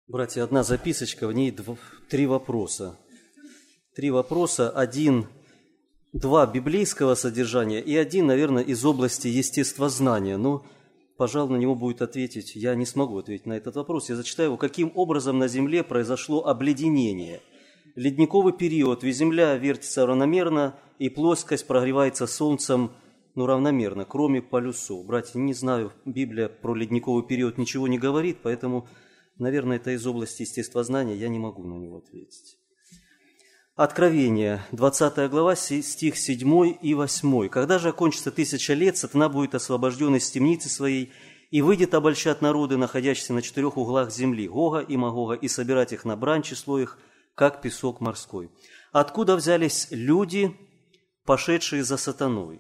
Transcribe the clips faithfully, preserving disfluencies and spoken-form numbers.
Братья, одна записочка, в ней дв... три вопроса. Три вопроса, один, два библейского содержания и один, наверное, из области естествознания. Но, пожалуй, на него будет ответить, я не смогу ответить на этот вопрос. Я зачитаю его. Каким образом на Земле произошло обледенение? Ледниковый период, ведь Земля вертится равномерно, и плоскость прогревается Солнцем ну, равномерно, кроме полюсов. Братья, не знаю, Библия про ледниковый период ничего не говорит, поэтому... Наверное, это из области естествознания, я не могу на него ответить. Откровение, двадцатая глава, стих седьмой и восьмой. «Когда же окончится тысяча лет, сатана будет освобожден из темницы своей и выйдет обольщать народы, находящиеся на четырех углах земли, Гога и Магога, и собирать их на брань, число их, как песок морской». Откуда взялись люди, пошедшие за сатаной?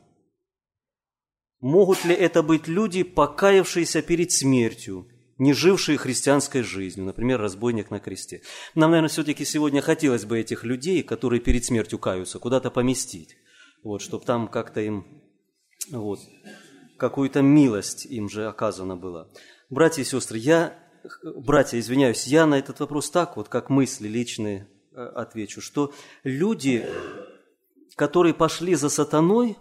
Могут ли это быть люди, покаявшиеся перед смертью, не жившие христианской жизнью, например, разбойник на кресте? Нам, наверное, все-таки сегодня хотелось бы этих людей, которые перед смертью каются, куда-то поместить, вот, чтобы там как-то им, вот, какую-то милость им же оказана была. Братья и сестры, я, братья, извиняюсь, я на этот вопрос так вот, как мысли личные отвечу, что люди, которые пошли за сатаной,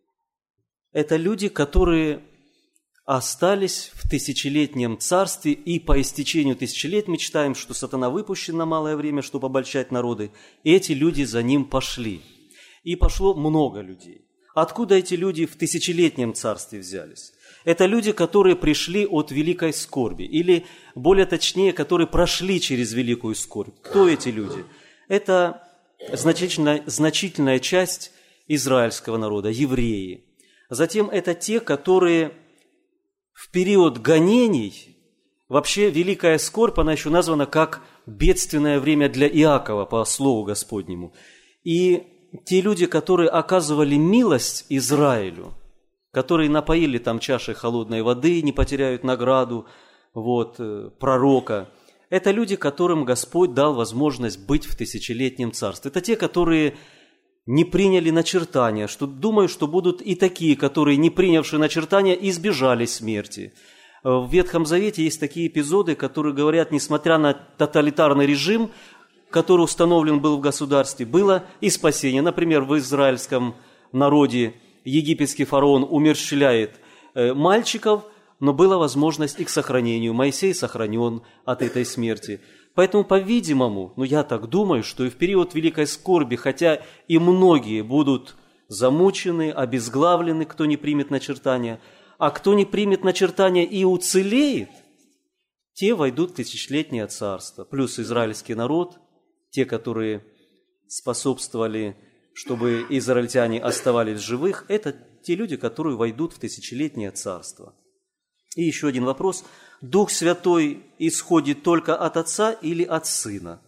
это люди, которые... остались в тысячелетнем царстве, и по истечению тысячи лет мы читаем, что сатана выпущен на малое время, чтобы обольщать народы, и эти люди за ним пошли. И пошло много людей. Откуда эти люди в тысячелетнем царстве взялись? Это люди, которые пришли от великой скорби, или, более точнее, которые прошли через великую скорбь. Кто эти люди? Это значительная, значительная часть израильского народа, евреи. Затем это те, которые... В период гонений, вообще великая скорбь, она еще названа как бедственное время для Иакова, по слову Господнему. И те люди, которые оказывали милость Израилю, которые напоили там чашей холодной воды, не потеряют награду вот, пророка, это люди, которым Господь дал возможность быть в тысячелетнем царстве. Это те, которые... не приняли начертания, что думаю, что будут и такие, которые, не принявшие начертания, избежали смерти. В Ветхом Завете есть такие эпизоды, которые говорят, несмотря на тоталитарный режим, который установлен был в государстве, было и спасение. Например, в израильском народе египетский фараон умерщвляет мальчиков, но была возможность и к сохранению. Моисей сохранен от этой смерти. Поэтому, по-видимому, ну я так думаю, что и в период великой скорби, хотя и многие будут замучены, обезглавлены, кто не примет начертания, а кто не примет начертания и уцелеет, те войдут в тысячелетнее царство. Плюс израильский народ, те, которые способствовали, чтобы израильтяне оставались живых, это те люди, которые войдут в тысячелетнее царство. И еще один вопрос. Дух Святой исходит только от Отца или от Сына?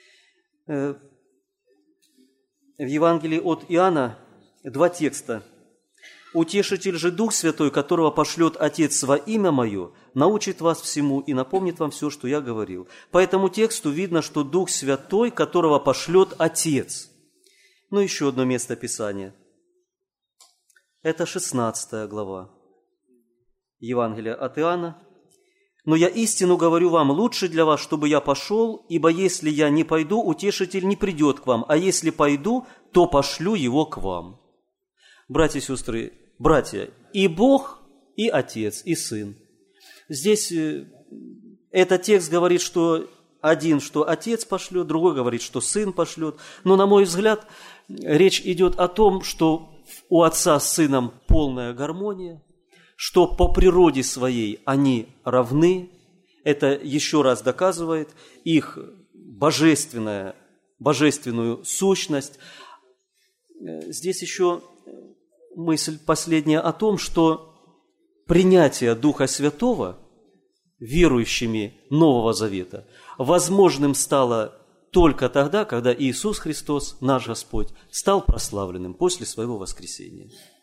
В Евангелии от Иоанна два текста. «Утешитель же Дух Святой, которого пошлет Отец во имя Мое, научит вас всему и напомнит вам все, что я говорил». По этому тексту видно, что Дух Святой, которого пошлет Отец. Ну, еще одно место Писания. Это шестнадцатая глава Евангелия от Иоанна. «Но я истину говорю вам, лучше для вас, чтобы я пошел, ибо если я не пойду, утешитель не придет к вам, а если пойду, то пошлю его к вам». Братья и сестры, братья, и Бог, и Отец, и Сын. Здесь этот текст говорит, что один, что Отец пошлет, другой говорит, что Сын пошлет. Но, на мой взгляд, речь идет о том, что у Отца с Сыном полная гармония, что по природе своей они равны. Это еще раз доказывает их божественная, божественную сущность. Здесь еще мысль последняя о том, что принятие Духа Святого верующими Нового Завета возможным стало только тогда, когда Иисус Христос, наш Господь, стал прославленным после своего воскресения.